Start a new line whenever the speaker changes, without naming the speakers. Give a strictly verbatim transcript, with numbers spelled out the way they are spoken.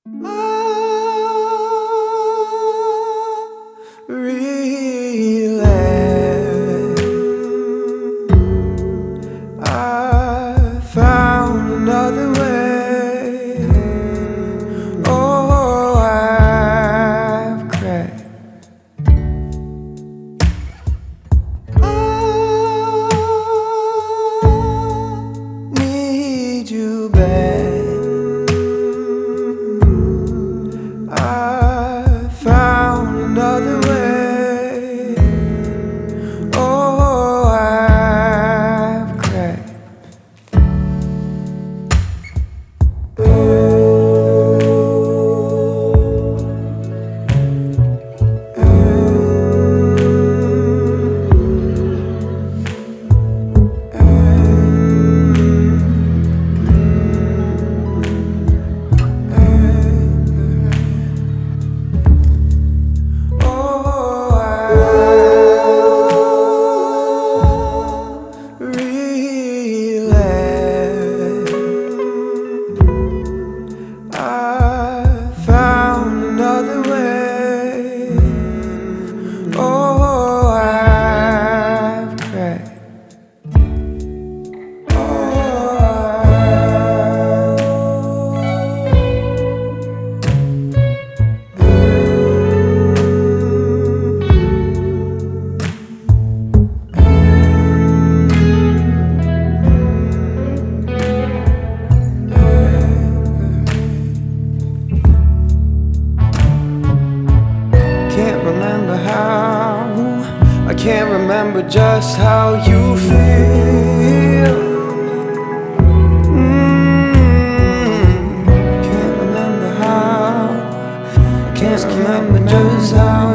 Relay. I found another way. Oh, I've cracked. I need you back. I found another way. Oh, I've cracked. I can't remember just how you feel. mm, Can't remember how. Can't remember just how